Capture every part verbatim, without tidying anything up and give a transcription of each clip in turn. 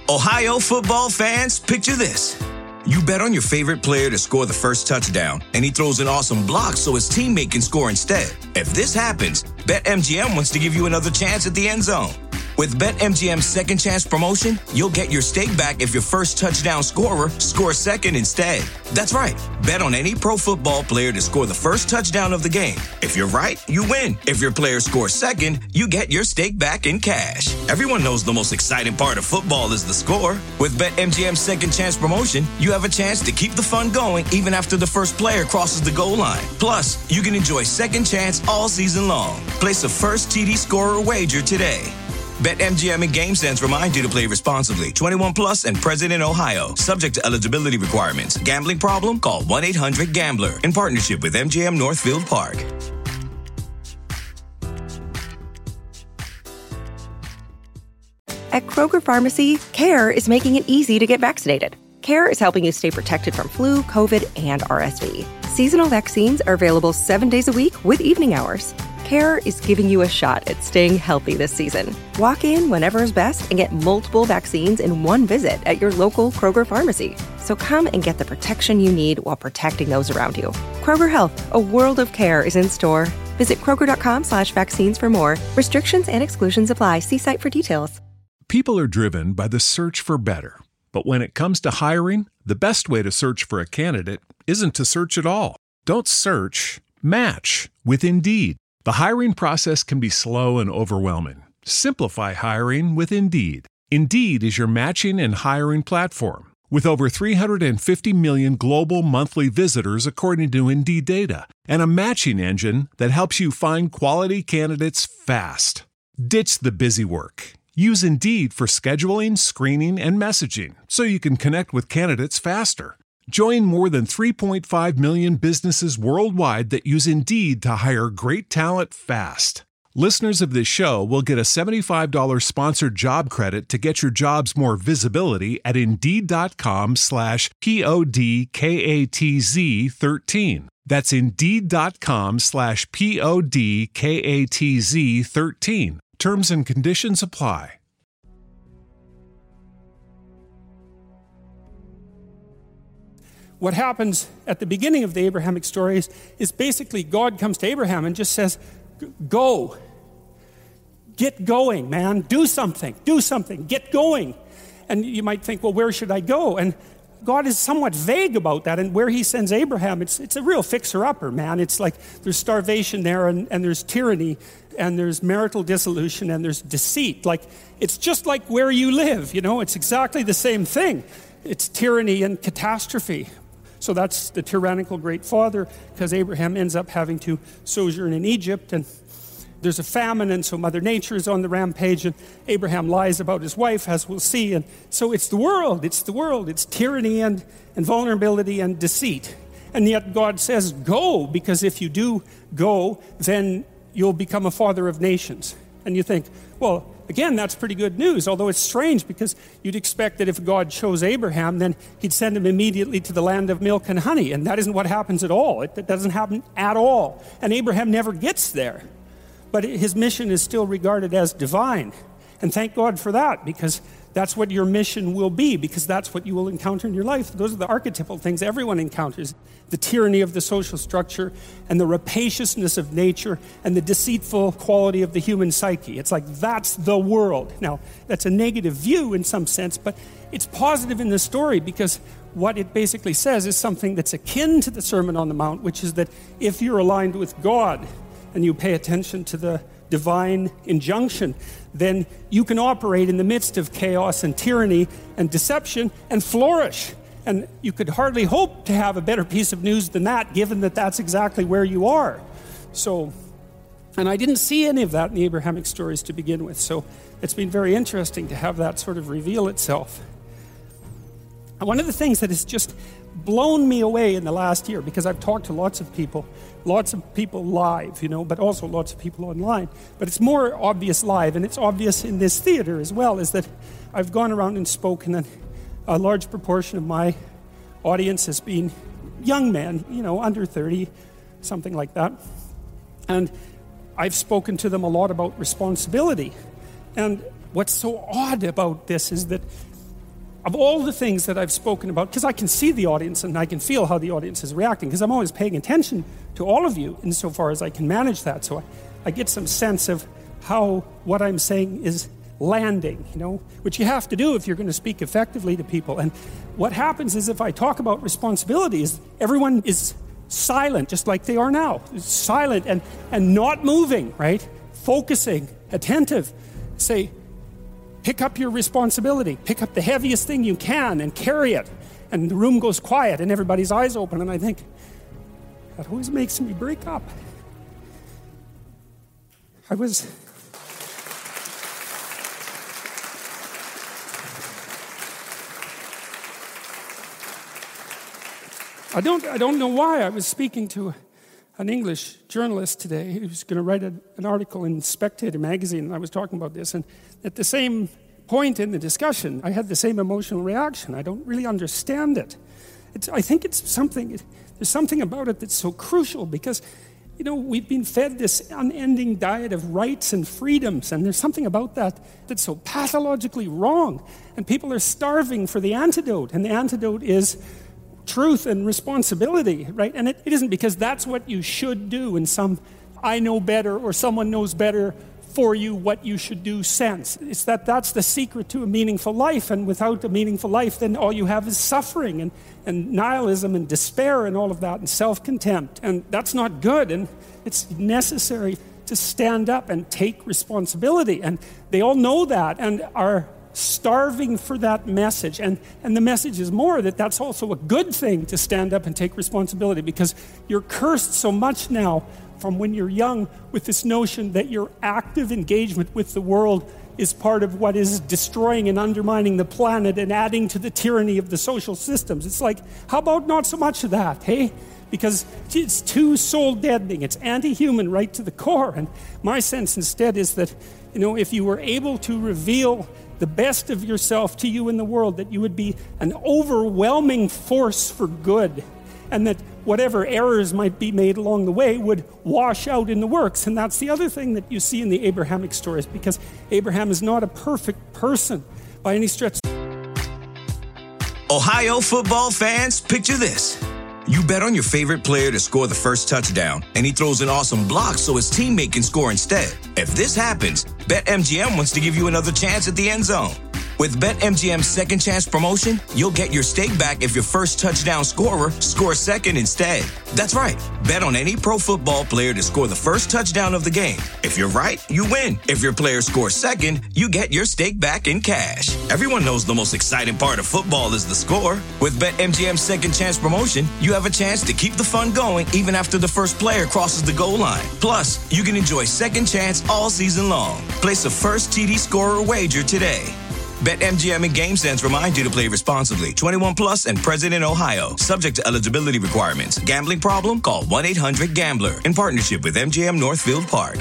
Ohio football fans, picture this. You bet on your favorite player to score the first touchdown, and he throws an awesome block so his teammate can score instead. If this happens, BetMGM wants to give you another chance at the end zone. With BetMGM's Second Chance promotion, you'll get your stake back if your first touchdown scorer scores second instead. That's right. Bet on any pro football player to score the first touchdown of the game. If you're right, you win. If your player scores second, you get your stake back in cash. Everyone knows the most exciting part of football is the score. With BetMGM's Second Chance promotion, you have a chance to keep the fun going even after the first player crosses the goal line. Plus, you can enjoy Second Chance all season long. Place a first T D scorer wager today. BetMGM and GameSense remind you to play responsibly. twenty-one plus and present in Ohio. Subject to eligibility requirements. Gambling problem? Call one eight hundred gambler. In partnership with M G M Northfield Park. At Kroger Pharmacy, CARE is making it easy to get vaccinated. CARE is helping you stay protected from flu, COVID, and R S V. Seasonal vaccines are available seven days a week with evening hours. CARE is giving you a shot at staying healthy this season. Walk in whenever is best and get multiple vaccines in one visit at your local Kroger pharmacy. So come and get the protection you need while protecting those around you. Kroger Health, a world of care is in store. Visit Kroger.com slash vaccines for more. Restrictions and exclusions apply. See site for details. People are driven by the search for better. But when it comes to hiring, the best way to search for a candidate isn't to search at all. Don't search, match with Indeed. The hiring process can be slow and overwhelming. Simplify hiring with Indeed. Indeed is your matching and hiring platform. With over three hundred fifty million global monthly visitors according to Indeed data, and a matching engine that helps you find quality candidates fast. Ditch the busy work. Use Indeed for scheduling, screening, and messaging so you can connect with candidates faster. Join more than three point five million businesses worldwide that use Indeed to hire great talent fast. Listeners of this show will get a seventy-five dollars sponsored job credit to get your jobs more visibility at Indeed.com slash P-O-D-K-A-T-Z 13. That's Indeed.com slash P-O-D-K-A-T-Z 13. Terms and conditions apply. What happens at the beginning of the Abrahamic stories is basically God comes to Abraham and just says, go. Get going, man. Do something. Do something. Get going. And you might think, well, where should I go? And God is somewhat vague about that. And where he sends Abraham, it's it's a real fixer-upper, man. It's like there's starvation there, and, and there's tyranny, and there's marital dissolution, and there's deceit. Like, it's just like where you live, you know? It's exactly the same thing. It's tyranny and catastrophe. So that's the tyrannical great father, because Abraham ends up having to sojourn in Egypt, and there's a famine, and so Mother Nature is on the rampage, and Abraham lies about his wife, as we'll see. And so it's the world, it's the world, it's tyranny and, and vulnerability and deceit. And yet God says, go, because if you do go, then you'll become a father of nations. And you think, well, again, that's pretty good news, although it's strange because you'd expect that if God chose Abraham, then he'd send him immediately to the land of milk and honey, and that isn't what happens at all. It, it doesn't happen at all. And Abraham never gets there. But his mission is still regarded as divine. And thank God for that, because that's what your mission will be, because that's what you will encounter in your life. Those are the archetypal things everyone encounters. The tyranny of the social structure, and the rapaciousness of nature, and the deceitful quality of the human psyche. It's like, that's the world. Now, that's a negative view in some sense, but it's positive in the story, because what it basically says is something that's akin to the Sermon on the Mount, which is that if you're aligned with God, and you pay attention to the divine injunction, then you can operate in the midst of chaos and tyranny and deception and flourish. And you could hardly hope to have a better piece of news than that, given that that's exactly where you are. So, and I didn't see any of that in the Abrahamic stories to begin with, so it's been very interesting to have that sort of reveal itself. And one of the things that has just blown me away in the last year, because I've talked to lots of people, lots of people live, you know, but also lots of people online. But it's more obvious live, and it's obvious in this theater as well, is that I've gone around and spoken, and a large proportion of my audience has been young men, you know, under thirty, something like that. And I've spoken to them a lot about responsibility. And what's so odd about this is that of all the things that I've spoken about, because I can see the audience and I can feel how the audience is reacting, because I'm always paying attention to all of you insofar as I can manage that. So I, I get some sense of how what I'm saying is landing, you know, which you have to do if you're going to speak effectively to people. And what happens is if I talk about responsibilities, everyone is silent, just like they are now. Silent and, and not moving, right? Focusing, attentive. Say, pick up your responsibility. Pick up the heaviest thing you can and carry it. And the room goes quiet and everybody's eyes open. And I think, that always makes me break up. I was... I don't, I don't know why. I was speaking to an English journalist today who was going to write a, an article in Spectator magazine, and I was talking about this. And at the same point in the discussion, I had the same emotional reaction. I don't really understand it. It's, I think it's something, there's something about it that's so crucial because, you know, we've been fed this unending diet of rights and freedoms, and there's something about that that's so pathologically wrong. And people are starving for the antidote, and the antidote is truth and responsibility, right? And it, it isn't because that's what you should do in some I know better or someone knows better for you what you should do sense. It's that that's the secret to a meaningful life, and without a meaningful life, then all you have is suffering and, and nihilism and despair and all of that and self-contempt. And that's not good, and it's necessary to stand up and take responsibility. And they all know that and are starving for that message. And, and the message is more that that's also a good thing to stand up and take responsibility, because you're cursed so much now from when you're young with this notion that your active engagement with the world is part of what is destroying and undermining the planet and adding to the tyranny of the social systems. It's like, how about not so much of that, hey? Because it's too soul-deadening. It's anti-human right to the core. And my sense instead is that, you know, if you were able to reveal the best of yourself to you in the world, that you would be an overwhelming force for good, and that whatever errors might be made along the way would wash out in the works. And that's the other thing that you see in the Abrahamic stories, because Abraham is not a perfect person by any stretch. Ohio football fans, picture this. You bet on your favorite player to score the first touchdown, and he throws an awesome block so his teammate can score instead. If this happens, BetMGM wants to give you another chance at the end zone. With BetMGM's second chance promotion, you'll get your stake back if your first touchdown scorer scores second instead. That's right. Bet on any pro football player to score the first touchdown of the game. If you're right, you win. If your player scores second, you get your stake back in cash. Everyone knows the most exciting part of football is the score. With BetMGM's second chance promotion, you have a chance to keep the fun going even after the first player crosses the goal line. Plus, you can enjoy second chance all season long. Place a first T D scorer wager today. BetMGM and GameSense remind you to play responsibly. twenty-one plus and present in Ohio. Subject to eligibility requirements. Gambling problem? Call one eight hundred gambler. In partnership with M G M Northfield Park.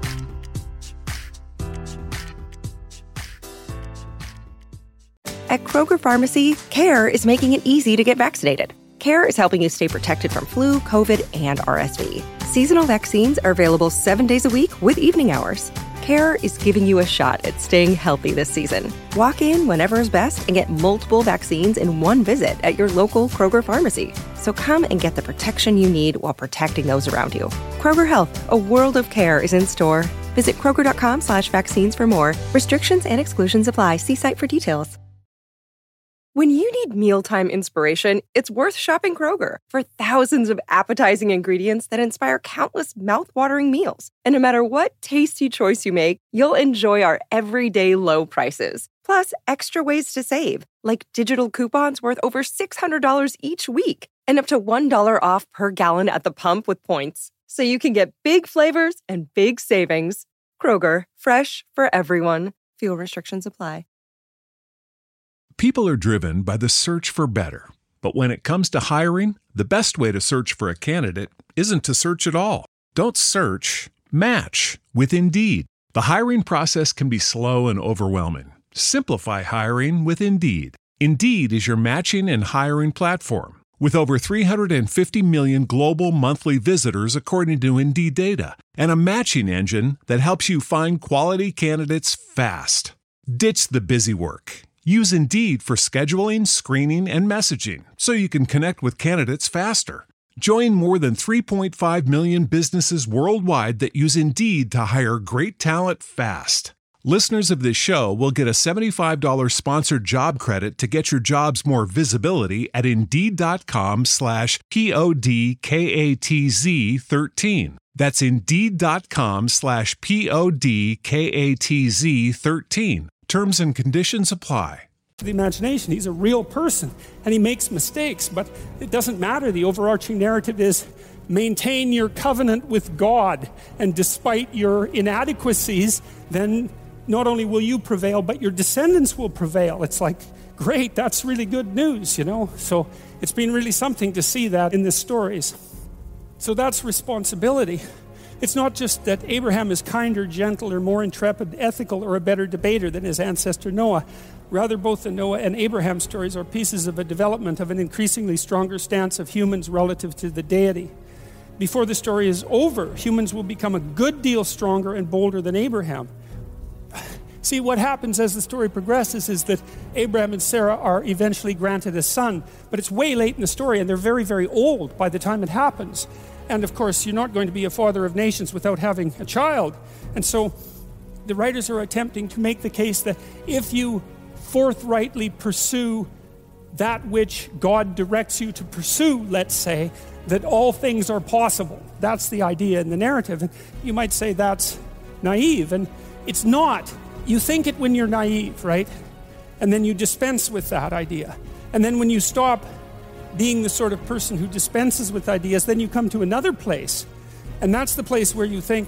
At Kroger Pharmacy, CARE is making it easy to get vaccinated. CARE is helping you stay protected from flu, COVID, and R S V. Seasonal vaccines are available seven days a week with evening hours. CARE is giving you a shot at staying healthy this season. Walk in whenever is best and get multiple vaccines in one visit at your local Kroger pharmacy. So come and get the protection you need while protecting those around you. Kroger Health, a world of care, is in store. Visit Kroger.com slash vaccines for more. Restrictions and exclusions apply. See site for details. When you need mealtime inspiration, it's worth shopping Kroger for thousands of appetizing ingredients that inspire countless mouth-watering meals. And no matter what tasty choice you make, you'll enjoy our everyday low prices. Plus, extra ways to save, like digital coupons worth over six hundred dollars each week and up to one dollar off per gallon at the pump with points. So you can get big flavors and big savings. Kroger, fresh for everyone. Fuel restrictions apply. People are driven by the search for better. But when it comes to hiring, the best way to search for a candidate isn't to search at all. Don't search, match with Indeed. The hiring process can be slow and overwhelming. Simplify hiring with Indeed. Indeed is your matching and hiring platform. With over three hundred fifty million global monthly visitors according to Indeed data, and a matching engine that helps you find quality candidates fast. Ditch the busy work. Use Indeed for scheduling, screening, and messaging so you can connect with candidates faster. Join more than three point five million businesses worldwide that use Indeed to hire great talent fast. Listeners of this show will get a seventy-five dollars sponsored job credit to get your jobs more visibility at Indeed.com slash P-O-D-K-A-T-Z 13. That's Indeed.com slash P-O-D-K-A-T-Z 13. Terms and conditions apply. The imagination, he's a real person, and he makes mistakes, but it doesn't matter. The overarching narrative is maintain your covenant with God, and despite your inadequacies, then not only will you prevail, but your descendants will prevail. It's like, great, that's really good news, you know? So it's been really something to see that in the stories. So that's responsibility. It's not just that Abraham is kinder, gentler, more intrepid, ethical, or a better debater than his ancestor Noah. Rather, both the Noah and Abraham stories are pieces of a development of an increasingly stronger stance of humans relative to the deity. Before the story is over, humans will become a good deal stronger and bolder than Abraham. See, what happens as the story progresses is that Abraham and Sarah are eventually granted a son, but it's way late in the story, and they're very, very old by the time it happens. And of course, you're not going to be a father of nations without having a child. And so the writers are attempting to make the case that if you forthrightly pursue that which God directs you to pursue, let's say, that all things are possible. That's the idea in the narrative. And you might say that's naive, and it's not. You think it when you're naive, right? And then you dispense with that idea. And then when you stop being the sort of person who dispenses with ideas, then you come to another place. And that's the place where you think,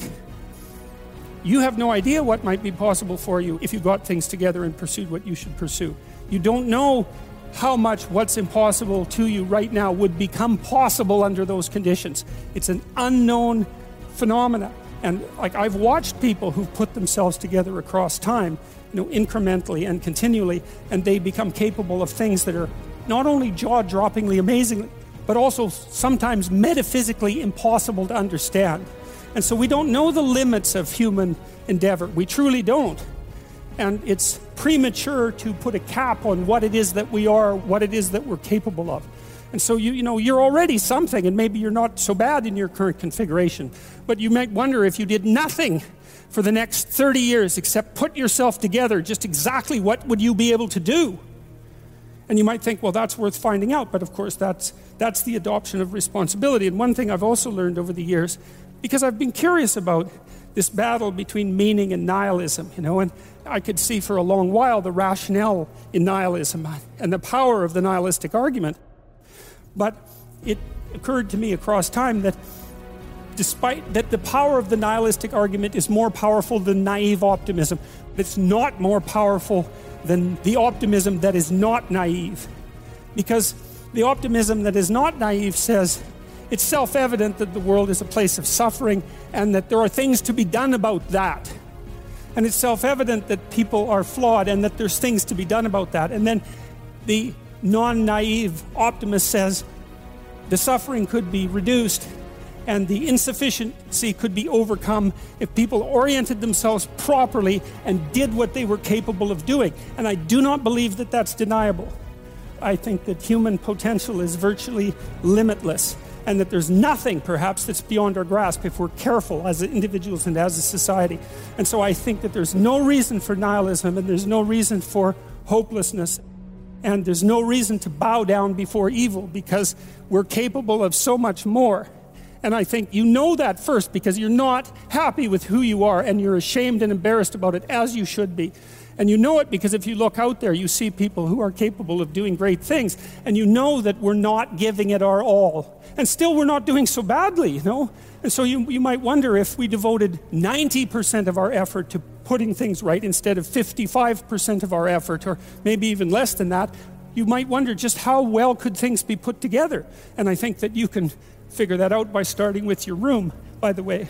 you have no idea what might be possible for you if you got things together and pursued what you should pursue. You don't know how much what's impossible to you right now would become possible under those conditions. It's an unknown phenomena. And like I've watched people who've put themselves together across time, you know, incrementally and continually, and they become capable of things that are not only jaw-droppingly amazing, but also sometimes metaphysically impossible to understand. And so we don't know the limits of human endeavor. We truly don't. And it's premature to put a cap on what it is that we are, what it is that we're capable of. And so you, you know, you're already something, and maybe you're not so bad in your current configuration. But you might wonder if you did nothing for the next thirty years except put yourself together, just exactly what would you be able to do? And you might think, well, that's worth finding out. But of course, that's, that's the adoption of responsibility. And one thing I've also learned over the years, because I've been curious about this battle between meaning and nihilism, you know, and I could see for a long while the rationale in nihilism and the power of the nihilistic argument. But it occurred to me across time that despite that the power of the nihilistic argument is more powerful than naive optimism, it's not more powerful than the optimism that is not naive. Because the optimism that is not naive says it's self-evident that the world is a place of suffering and that there are things to be done about that. And it's self-evident that people are flawed and that there's things to be done about that. And then the non-naive optimist says the suffering could be reduced and the insufficiency could be overcome if people oriented themselves properly and did what they were capable of doing. And I do not believe that that's deniable. I think that human potential is virtually limitless, and that there's nothing, perhaps, that's beyond our grasp if we're careful as individuals and as a society. And so I think that there's no reason for nihilism, and there's no reason for hopelessness, and there's no reason to bow down before evil, because we're capable of so much more. And I think you know that first, because you're not happy with who you are, and you're ashamed and embarrassed about it, as you should be. And you know it because if you look out there, you see people who are capable of doing great things, and you know that we're not giving it our all. And still we're not doing so badly, you know? And so you, you might wonder if we devoted ninety percent of our effort to putting things right instead of fifty-five percent of our effort, or maybe even less than that, you might wonder just how well could things be put together. And I think that you can figure that out by starting with your room, by the way.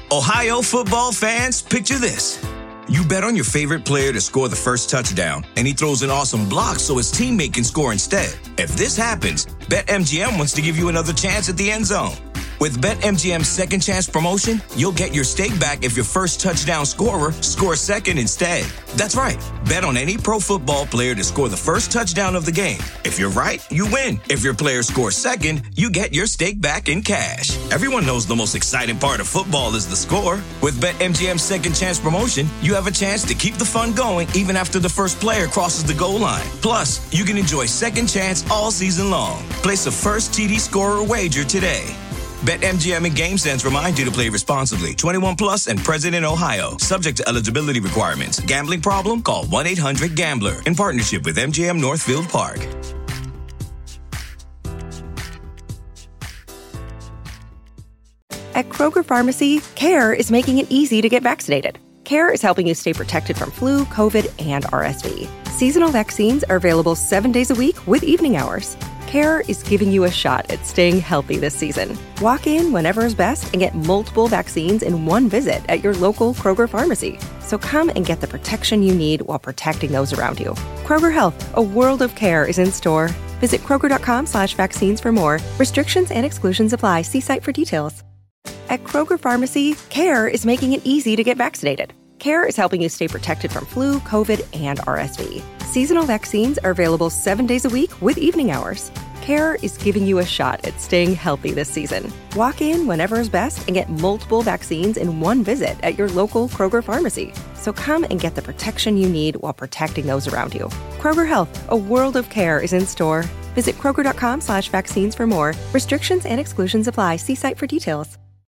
Ohio football fans, picture this. You bet on your favorite player to score the first touchdown, and he throws an awesome block so his teammate can score instead. If this happens, BetMGM wants to give you another chance at the end zone. With BetMGM's second chance promotion, you'll get your stake back if your first touchdown scorer scores second instead. That's right. Bet on any pro football player to score the first touchdown of the game. If you're right, you win. If your player scores second, you get your stake back in cash. Everyone knows the most exciting part of football is the score. With BetMGM's second chance promotion, you have a chance to keep the fun going even after the first player crosses the goal line. Plus, you can enjoy second chance all season long. Place a first T D scorer wager today. BetMGM and GameSense remind you to play responsibly. twenty-one plus and present in Ohio. Subject to eligibility requirements. Gambling problem? Call one eight hundred gambler. In partnership with M G M Northfield Park. At Kroger Pharmacy, CARE is making it easy to get vaccinated. CARE is helping you stay protected from flu, COVID, and R S V. Seasonal vaccines are available seven days a week with evening hours. CARE is giving you a shot at staying healthy this season. Walk in whenever is best and get multiple vaccines in one visit at your local Kroger pharmacy. So come and get the protection you need while protecting those around you. Kroger Health, a world of care is in store. Visit Kroger.com slash vaccines for more. Restrictions and exclusions apply. See site for details. At Kroger Pharmacy, CARE is making it easy to get vaccinated. CARE is helping you stay protected from flu, COVID, and R S V. Seasonal vaccines are available seven days a week with evening hours. CARE is giving you a shot at staying healthy this season. Walk in whenever is best and get multiple vaccines in one visit at your local Kroger pharmacy. So come and get the protection you need while protecting those around you. Kroger Health, a world of care is in store. Visit Kroger.com slash vaccines for more. Restrictions and exclusions apply. See site for details.